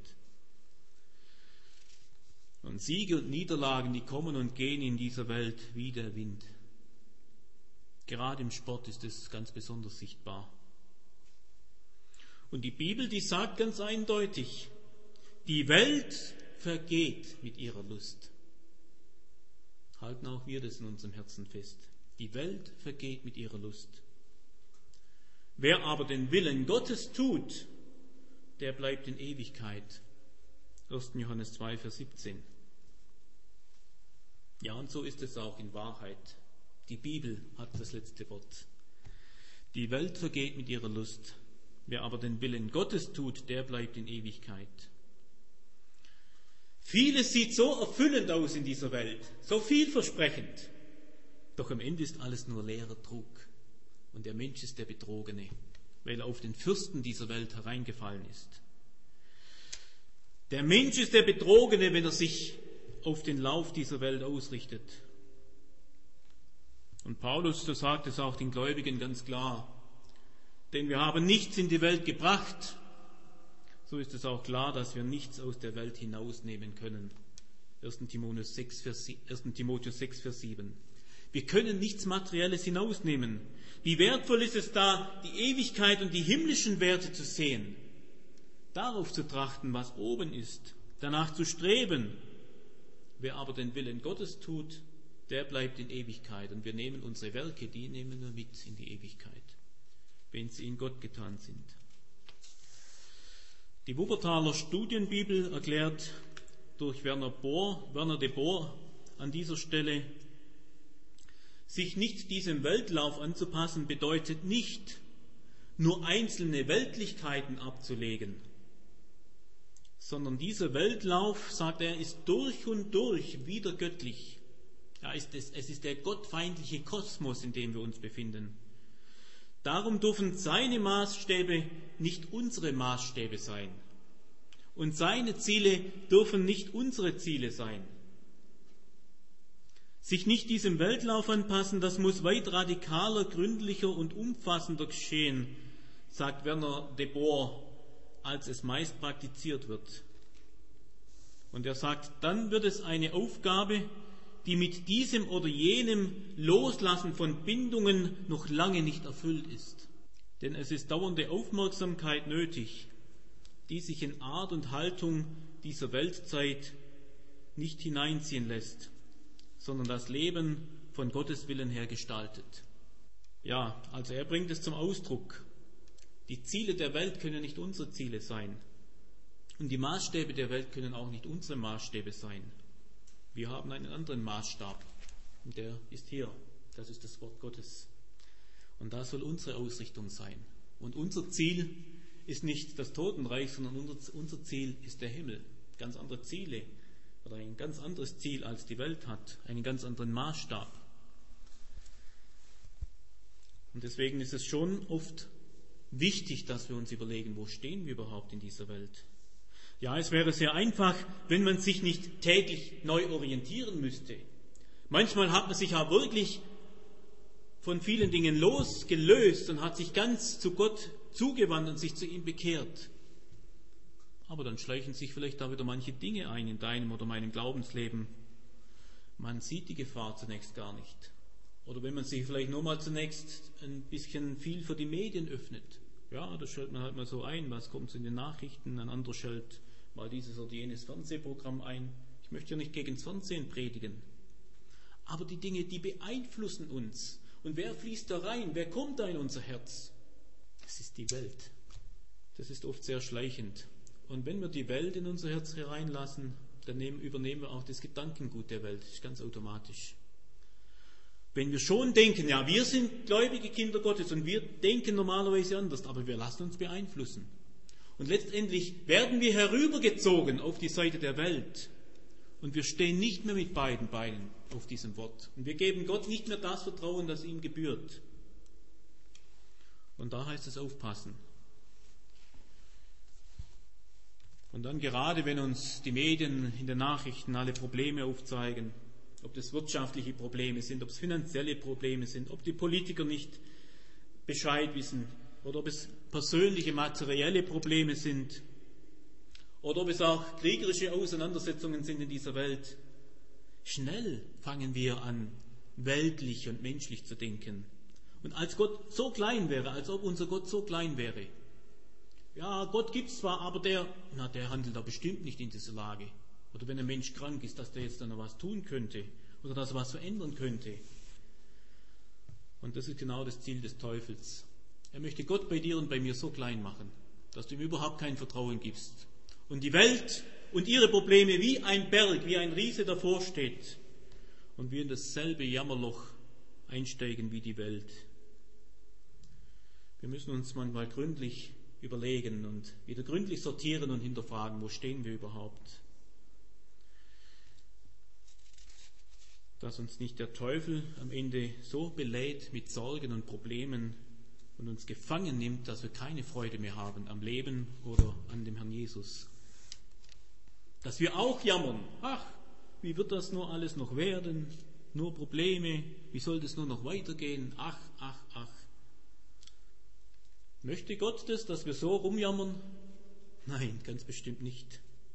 Und Siege und Niederlagen, die kommen und gehen in dieser Welt wie der Wind. Gerade im Sport ist das ganz besonders sichtbar. Und die Bibel, die sagt ganz eindeutig, die Welt vergeht mit ihrer Lust. Halten auch wir das in unserem Herzen fest. Die Welt vergeht mit ihrer Lust. Wer aber den Willen Gottes tut, der bleibt in Ewigkeit. 1. Johannes 2, Vers 17. Ja, und so ist es auch in Wahrheit. Die Bibel hat das letzte Wort. Die Welt vergeht mit ihrer Lust. Wer aber den Willen Gottes tut, der bleibt in Ewigkeit. Vieles sieht so erfüllend aus in dieser Welt, so vielversprechend. Doch am Ende ist alles nur leerer Trug. Und der Mensch ist der Betrogene, weil er auf den Fürsten dieser Welt hereingefallen ist. Der Mensch ist der Betrogene, wenn er sich auf den Lauf dieser Welt ausrichtet. Und Paulus, so sagt es auch den Gläubigen ganz klar, denn wir haben nichts in die Welt gebracht, so ist es auch klar, dass wir nichts aus der Welt hinausnehmen können. 1. Timotheus 6, Vers 7. Wir können nichts Materielles hinausnehmen. Wie wertvoll ist es da, die Ewigkeit und die himmlischen Werte zu sehen, darauf zu trachten, was oben ist, danach zu streben. Wer aber den Willen Gottes tut, der bleibt in Ewigkeit. Und wir nehmen unsere Werke, die nehmen wir mit in die Ewigkeit, wenn sie in Gott getan sind. Die Wuppertaler Studienbibel erklärt durch Werner de Boer an dieser Stelle, sich nicht diesem Weltlauf anzupassen, bedeutet nicht, nur einzelne Weltlichkeiten abzulegen, sondern dieser Weltlauf, sagt er, ist durch und durch wieder göttlich. Ja, es ist der gottfeindliche Kosmos, in dem wir uns befinden. Darum dürfen seine Maßstäbe nicht unsere Maßstäbe sein. Und seine Ziele dürfen nicht unsere Ziele sein. Sich nicht diesem Weltlauf anpassen, das muss weit radikaler, gründlicher und umfassender geschehen, sagt Werner de Boer, als es meist praktiziert wird. Und er sagt, dann wird es eine Aufgabe, die mit diesem oder jenem Loslassen von Bindungen noch lange nicht erfüllt ist. Denn es ist dauernde Aufmerksamkeit nötig, die sich in Art und Haltung dieser Weltzeit nicht hineinziehen lässt, sondern das Leben von Gottes Willen her gestaltet. Ja, also er bringt es zum Ausdruck. Die Ziele der Welt können nicht unsere Ziele sein. Und die Maßstäbe der Welt können auch nicht unsere Maßstäbe sein. Wir haben einen anderen Maßstab. Und der ist hier. Das ist das Wort Gottes. Und da soll unsere Ausrichtung sein. Und unser Ziel ist nicht das Totenreich, sondern unser Ziel ist der Himmel. Ganz andere Ziele. Oder ein ganz anderes Ziel, als die Welt hat. Einen ganz anderen Maßstab. Und deswegen ist es schon oft wichtig, dass wir uns überlegen, wo stehen wir überhaupt in dieser Welt. Ja, es wäre sehr einfach, wenn man sich nicht täglich neu orientieren müsste. Manchmal hat man sich ja wirklich von vielen Dingen losgelöst und hat sich ganz zu Gott zugewandt und sich zu ihm bekehrt. Aber dann schleichen sich vielleicht da wieder manche Dinge ein in deinem oder meinem Glaubensleben. Man sieht die Gefahr zunächst gar nicht. Oder wenn man sich vielleicht nur mal zunächst ein bisschen viel für die Medien öffnet. Ja, da stellt man halt mal so ein, was kommt in den Nachrichten, ein anderer stellt mal dieses oder jenes Fernsehprogramm ein. Ich möchte ja nicht gegen das Fernsehen predigen. Aber die Dinge, die beeinflussen uns. Und wer fließt da rein? Wer kommt da in unser Herz? Das ist die Welt. Das ist oft sehr schleichend. Und wenn wir die Welt in unser Herz hereinlassen, dann übernehmen wir auch das Gedankengut der Welt. Das ist ganz automatisch. Wenn wir schon denken, ja, wir sind gläubige Kinder Gottes und wir denken normalerweise anders, aber wir lassen uns beeinflussen. Und letztendlich werden wir herübergezogen auf die Seite der Welt. Und wir stehen nicht mehr mit beiden Beinen auf diesem Wort. Und wir geben Gott nicht mehr das Vertrauen, das ihm gebührt. Und da heißt es aufpassen. Und dann gerade, wenn uns die Medien in den Nachrichten alle Probleme aufzeigen, ob das wirtschaftliche Probleme sind, ob es finanzielle Probleme sind, ob die Politiker nicht Bescheid wissen oder ob es persönliche, materielle Probleme sind oder ob es auch kriegerische Auseinandersetzungen sind in dieser Welt. Schnell fangen wir an, weltlich und menschlich zu denken. Und als Gott so klein wäre, als ob unser Gott so klein wäre. Ja, Gott gibt's zwar, aber der handelt da bestimmt nicht in dieser Lage. Oder wenn ein Mensch krank ist, dass der jetzt dann noch was tun könnte oder dass er was verändern könnte. Und das ist genau das Ziel des Teufels. Er möchte Gott bei dir und bei mir so klein machen, dass du ihm überhaupt kein Vertrauen gibst. Und die Welt und ihre Probleme wie ein Berg, wie ein Riese davor steht und wir in dasselbe Jammerloch einsteigen wie die Welt. Wir müssen uns manchmal gründlich überlegen und wieder gründlich sortieren und hinterfragen, wo stehen wir überhaupt. Dass uns nicht der Teufel am Ende so belädt mit Sorgen und Problemen und uns gefangen nimmt, dass wir keine Freude mehr haben am Leben oder an dem Herrn Jesus. Dass wir auch jammern, ach, wie wird das nur alles noch werden? Nur Probleme, wie soll das nur noch weitergehen? Ach. Möchte Gott das, dass wir so rumjammern? Nein, ganz bestimmt nicht.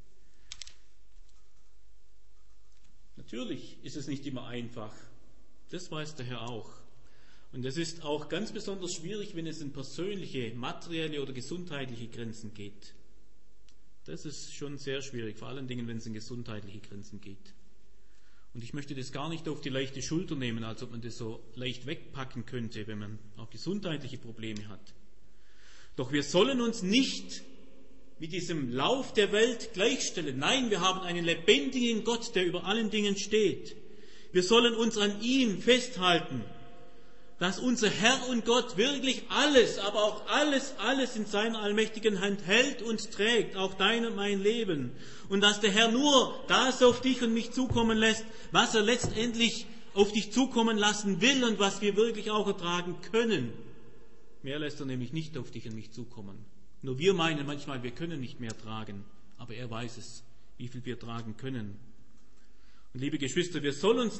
Natürlich ist es nicht immer einfach. Das weiß der Herr auch. Und es ist auch ganz besonders schwierig, wenn es in persönliche, materielle oder gesundheitliche Grenzen geht. Das ist schon sehr schwierig, vor allen Dingen, wenn es in gesundheitliche Grenzen geht. Und ich möchte das gar nicht auf die leichte Schulter nehmen, als ob man das so leicht wegpacken könnte, wenn man auch gesundheitliche Probleme hat. Doch wir sollen uns nicht mit diesem Lauf der Welt gleichstellen. Nein, wir haben einen lebendigen Gott, der über allen Dingen steht. Wir sollen uns an ihm festhalten, dass unser Herr und Gott wirklich alles, aber auch alles in seiner allmächtigen Hand hält und trägt, auch dein und mein Leben. Und dass der Herr nur das auf dich und mich zukommen lässt, was er letztendlich auf dich zukommen lassen will und was wir wirklich auch ertragen können. Mehr lässt er nämlich nicht auf dich und mich zukommen. Nur wir meinen manchmal, wir können nicht mehr tragen, aber er weiß es, wie viel wir tragen können. Und liebe Geschwister, wir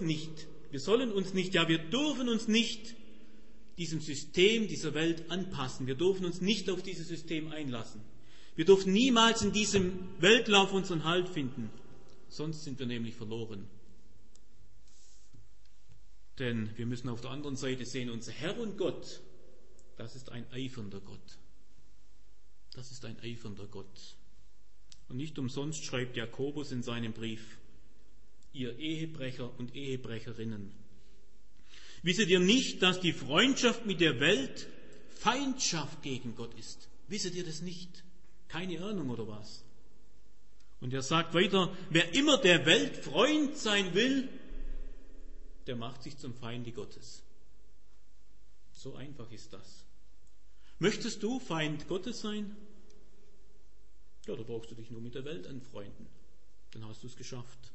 dürfen uns nicht diesem System dieser Welt anpassen. Wir dürfen uns nicht auf dieses System einlassen. Wir dürfen niemals in diesem Weltlauf unseren Halt finden, sonst sind wir nämlich verloren. Denn wir müssen auf der anderen Seite sehen, unser Herr und Gott, das ist ein eifernder Gott. Das ist ein eifernder Gott. Und nicht umsonst schreibt Jakobus in seinem Brief, ihr Ehebrecher und Ehebrecherinnen, wisset ihr nicht, dass die Freundschaft mit der Welt Feindschaft gegen Gott ist? Wisset ihr das nicht? Keine Ahnung oder was? Und er sagt weiter, wer immer der Welt Freund sein will, der macht sich zum Feinde Gottes. So einfach ist das. Möchtest du Feind Gottes sein? Ja, da brauchst du dich nur mit der Welt anfreunden. Dann hast du es geschafft.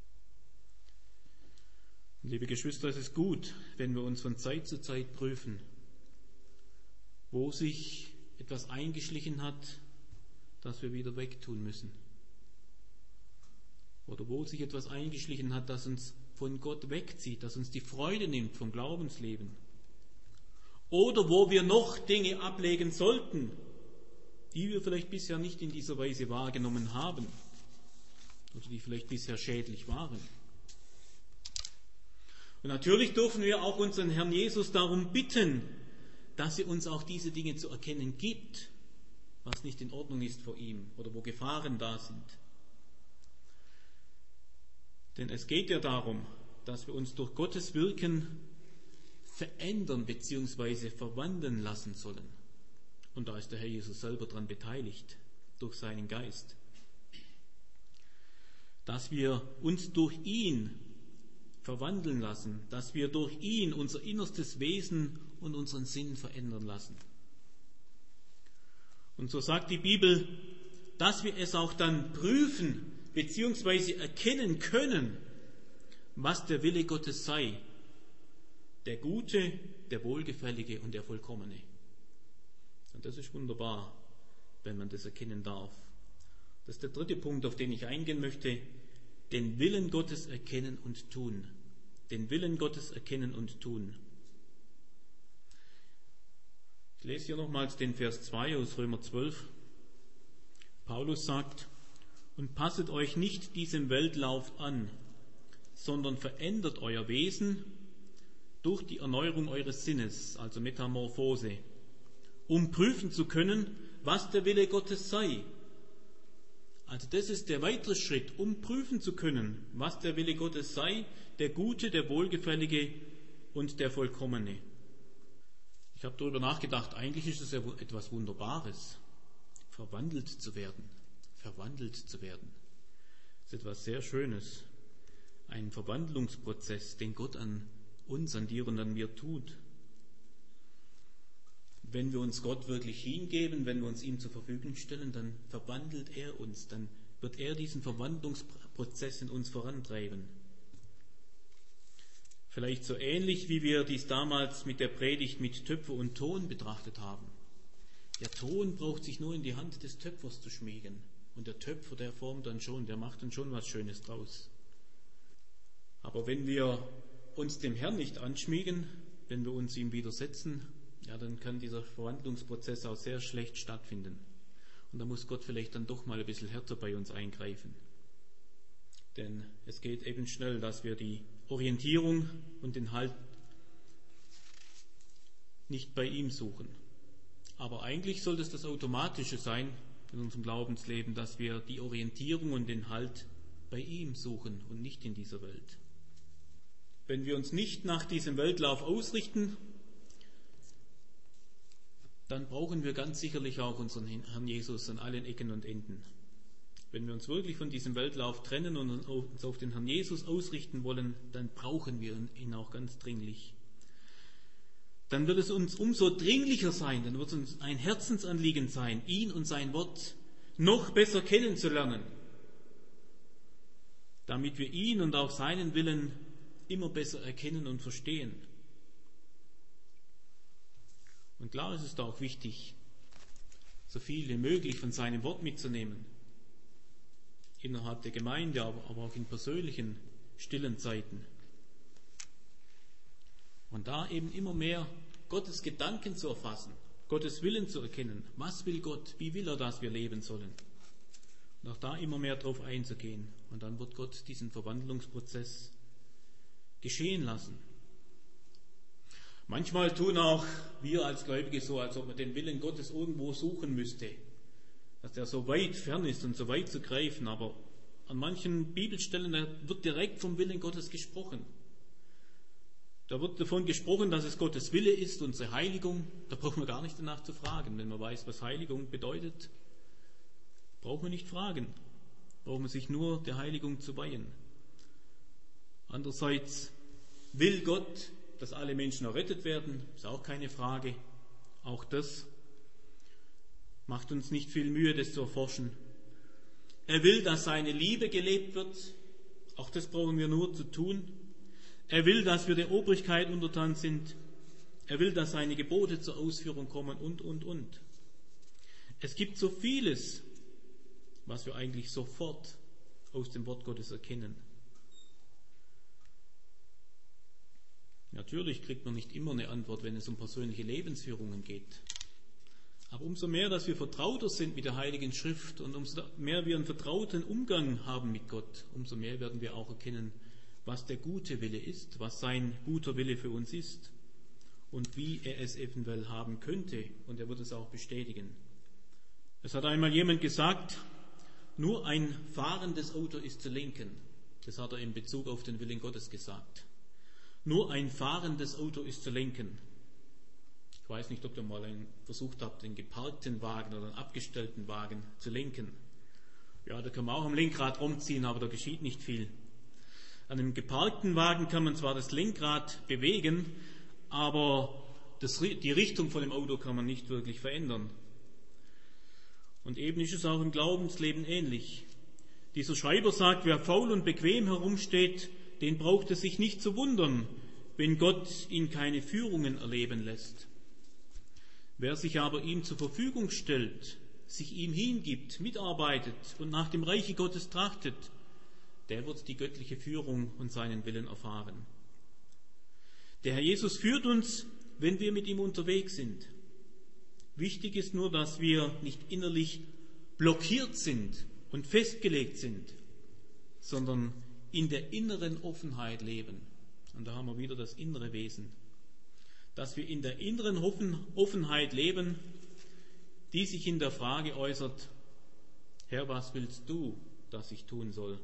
Und liebe Geschwister, es ist gut, wenn wir uns von Zeit zu Zeit prüfen, wo sich etwas eingeschlichen hat, das wir wieder wegtun müssen. Oder wo sich etwas eingeschlichen hat, das uns von Gott wegzieht, das uns die Freude nimmt vom Glaubensleben. Oder wo wir noch Dinge ablegen sollten, die wir vielleicht bisher nicht in dieser Weise wahrgenommen haben oder die vielleicht bisher schädlich waren. Und natürlich dürfen wir auch unseren Herrn Jesus darum bitten, dass er uns auch diese Dinge zu erkennen gibt, was nicht in Ordnung ist vor ihm oder wo Gefahren da sind. Denn es geht ja darum, dass wir uns durch Gottes Wirken verändern bzw. verwandeln lassen sollen. Und da ist der Herr Jesus selber daran beteiligt, durch seinen Geist. Dass wir uns durch ihn verwandeln lassen, dass wir durch ihn unser innerstes Wesen und unseren Sinn verändern lassen. Und so sagt die Bibel, dass wir es auch dann prüfen bzw. erkennen können, was der Wille Gottes sei, der Gute, der Wohlgefällige und der Vollkommene. Und das ist wunderbar, wenn man das erkennen darf. Das ist der dritte Punkt, auf den ich eingehen möchte. Den Willen Gottes erkennen und tun. Den Willen Gottes erkennen und tun. Ich lese hier nochmals den Vers 2 aus Römer 12. Paulus sagt, und passet euch nicht diesem Weltlauf an, sondern verändert euer Wesen durch die Erneuerung eures Sinnes, also Metamorphose, um prüfen zu können, was der Wille Gottes sei. Also das ist der weitere Schritt, um prüfen zu können, was der Wille Gottes sei, der Gute, der Wohlgefällige und der Vollkommene. Ich habe darüber nachgedacht, eigentlich ist es ja etwas Wunderbares, verwandelt zu werden. Verwandelt zu werden. Das ist etwas sehr Schönes. Ein Verwandlungsprozess, den Gott an uns, an dir und an mir tut. Wenn wir uns Gott wirklich hingeben, wenn wir uns ihm zur Verfügung stellen, dann verwandelt er uns, dann wird er diesen Verwandlungsprozess in uns vorantreiben. Vielleicht so ähnlich, wie wir dies damals mit der Predigt mit Töpfer und Ton betrachtet haben. Der Ton braucht sich nur in die Hand des Töpfers zu schmiegen. Und der Töpfer, der formt dann schon, der macht dann schon was Schönes draus. Aber wenn wir uns dem Herrn nicht anschmiegen, wenn wir uns ihm widersetzen, ja, dann kann dieser Verwandlungsprozess auch sehr schlecht stattfinden. Und da muss Gott vielleicht dann doch mal ein bisschen härter bei uns eingreifen. Denn es geht eben schnell, dass wir die Orientierung und den Halt nicht bei ihm suchen. Aber eigentlich sollte es das Automatische sein in unserem Glaubensleben, dass wir die Orientierung und den Halt bei ihm suchen und nicht in dieser Welt. Wenn wir uns nicht nach diesem Weltlauf ausrichten, dann brauchen wir ganz sicherlich auch unseren Herrn Jesus an allen Ecken und Enden. Wenn wir uns wirklich von diesem Weltlauf trennen und uns auf den Herrn Jesus ausrichten wollen, dann brauchen wir ihn auch ganz dringlich. Dann wird es uns umso dringlicher sein, dann wird es uns ein Herzensanliegen sein, ihn und sein Wort noch besser kennenzulernen, damit wir ihn und auch seinen Willen immer besser erkennen und verstehen. Und klar ist es da auch wichtig, so viel wie möglich von seinem Wort mitzunehmen. Innerhalb der Gemeinde, aber auch in persönlichen, stillen Zeiten. Und da eben immer mehr Gottes Gedanken zu erfassen, Gottes Willen zu erkennen. Was will Gott? Wie will er, dass wir leben sollen? Und auch da immer mehr drauf einzugehen. Und dann wird Gott diesen Verwandlungsprozess geschehen lassen. Manchmal tun auch wir als Gläubige so, als ob man den Willen Gottes irgendwo suchen müsste. Dass der so weit fern ist und so weit zu greifen. Aber an manchen Bibelstellen da wird direkt vom Willen Gottes gesprochen. Da wird davon gesprochen, dass es Gottes Wille ist, unsere Heiligung. Da braucht man gar nicht danach zu fragen. Wenn man weiß, was Heiligung bedeutet, braucht man nicht fragen. Braucht man sich nur der Heiligung zu weihen. Andererseits will Gott, dass alle Menschen errettet werden, ist auch keine Frage. Auch das macht uns nicht viel Mühe, das zu erforschen. Er will, dass seine Liebe gelebt wird. Auch das brauchen wir nur zu tun. Er will, dass wir der Obrigkeit untertan sind. Er will, dass seine Gebote zur Ausführung kommen und. Es gibt so vieles, was wir eigentlich sofort aus dem Wort Gottes erkennen. Natürlich kriegt man nicht immer eine Antwort, wenn es um persönliche Lebensführungen geht. Aber umso mehr, dass wir vertrauter sind mit der Heiligen Schrift und umso mehr wir einen vertrauten Umgang haben mit Gott, umso mehr werden wir auch erkennen, was der gute Wille ist, was sein guter Wille für uns ist und wie er es eventuell haben könnte. Und er wird es auch bestätigen. Es hat einmal jemand gesagt, nur ein fahrendes Auto ist zu lenken. Das hat er in Bezug auf den Willen Gottes gesagt. Nur ein fahrendes Auto ist zu lenken. Ich weiß nicht, ob ihr mal versucht habt, einen geparkten Wagen oder einen abgestellten Wagen zu lenken. Ja, da kann man auch am Lenkrad rumziehen, aber da geschieht nicht viel. An einem geparkten Wagen kann man zwar das Lenkrad bewegen, aber die Richtung von dem Auto kann man nicht wirklich verändern. Und eben ist es auch im Glaubensleben ähnlich. Dieser Schreiber sagt, wer faul und bequem herumsteht, den braucht es sich nicht zu wundern, wenn Gott ihn keine Führungen erleben lässt. Wer sich aber ihm zur Verfügung stellt, sich ihm hingibt, mitarbeitet und nach dem Reiche Gottes trachtet, der wird die göttliche Führung und seinen Willen erfahren. Der Herr Jesus führt uns, wenn wir mit ihm unterwegs sind. Wichtig ist nur, dass wir nicht innerlich blockiert sind und festgelegt sind, sondern in der inneren Offenheit leben. Und da haben wir wieder das innere Wesen. Dass wir in der inneren Offenheit leben, die sich in der Frage äußert, Herr, was willst du, dass ich tun soll?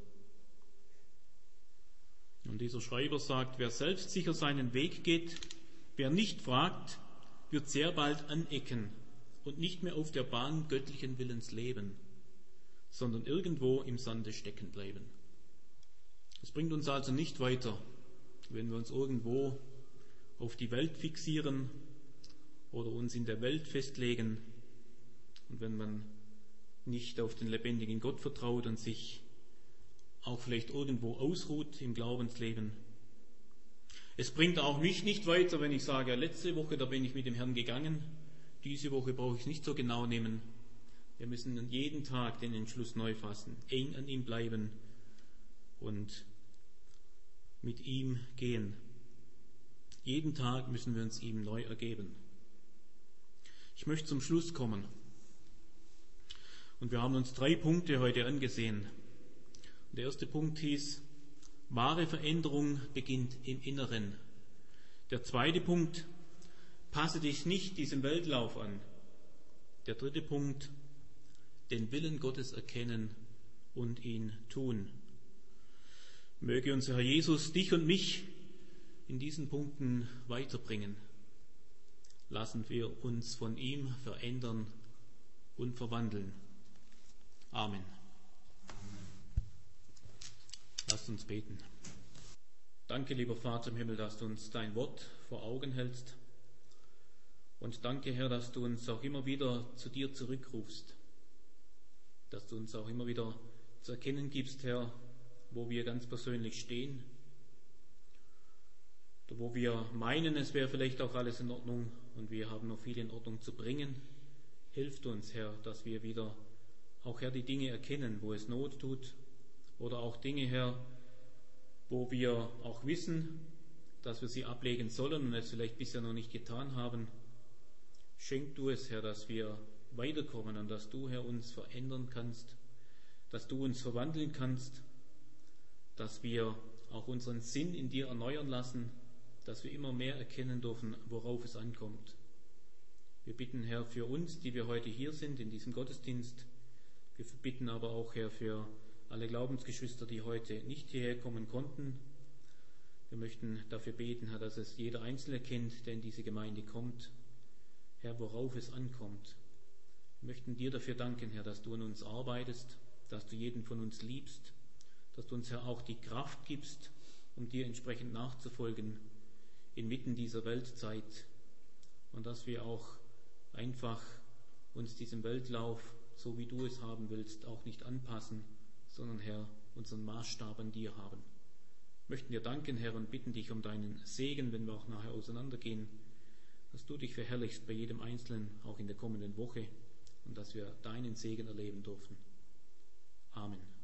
Und dieser Schreiber sagt, wer selbstsicher seinen Weg geht, wer nicht fragt, wird sehr bald anecken und nicht mehr auf der Bahn göttlichen Willens leben, sondern irgendwo im Sande stecken bleiben. Es bringt uns also nicht weiter, wenn wir uns irgendwo auf die Welt fixieren oder uns in der Welt festlegen und wenn man nicht auf den lebendigen Gott vertraut und sich auch vielleicht irgendwo ausruht im Glaubensleben. Es bringt auch mich nicht weiter, wenn ich sage, ja, letzte Woche, da bin ich mit dem Herrn gegangen, diese Woche brauche ich es nicht so genau nehmen. Wir müssen jeden Tag den Entschluss neu fassen, eng an ihm bleiben und mit ihm gehen. Jeden Tag müssen wir uns ihm neu ergeben. Ich möchte zum Schluss kommen. Und wir haben uns 3 Punkte heute angesehen. Der erste Punkt hieß, wahre Veränderung beginnt im Inneren. Der zweite Punkt, passe dich nicht diesem Weltlauf an. Der dritte Punkt, den Willen Gottes erkennen und ihn tun. Möge unser Herr Jesus dich und mich in diesen Punkten weiterbringen. Lassen wir uns von ihm verändern und verwandeln. Amen. Lasst uns beten. Danke, lieber Vater im Himmel, dass du uns dein Wort vor Augen hältst. Und danke, Herr, dass du uns auch immer wieder zu dir zurückrufst. Dass du uns auch immer wieder zu erkennen gibst, Herr, wo wir ganz persönlich stehen. Du wo wir meinen, es wäre vielleicht auch alles in Ordnung und wir haben noch viel in Ordnung zu bringen. Hilft uns, Herr, dass wir wieder auch, Herr, die Dinge erkennen, wo es Not tut, oder auch Dinge, Herr, wo wir auch wissen, dass wir sie ablegen sollen und es vielleicht bisher noch nicht getan haben. Schenk du es, Herr, dass wir weiterkommen und dass du, Herr, uns verändern kannst, dass du uns verwandeln kannst, dass wir auch unseren Sinn in dir erneuern lassen, dass wir immer mehr erkennen dürfen, worauf es ankommt. Wir bitten, Herr, für uns, die wir heute hier sind in diesem Gottesdienst. Wir bitten aber auch, Herr, für alle Glaubensgeschwister, die heute nicht hierher kommen konnten. Wir möchten dafür beten, Herr, dass es jeder Einzelne kennt, der in diese Gemeinde kommt. Herr, worauf es ankommt. Wir möchten dir dafür danken, Herr, dass du an uns arbeitest, dass du jeden von uns liebst, dass du uns, Herr, auch die Kraft gibst, um dir entsprechend nachzufolgen inmitten dieser Weltzeit und dass wir auch einfach uns diesem Weltlauf, so wie du es haben willst, auch nicht anpassen, sondern, Herr, unseren Maßstab an dir haben. Wir möchten dir danken, Herr, und bitten dich um deinen Segen, wenn wir auch nachher auseinandergehen, dass du dich verherrlichst bei jedem Einzelnen, auch in der kommenden Woche, und dass wir deinen Segen erleben dürfen. Amen.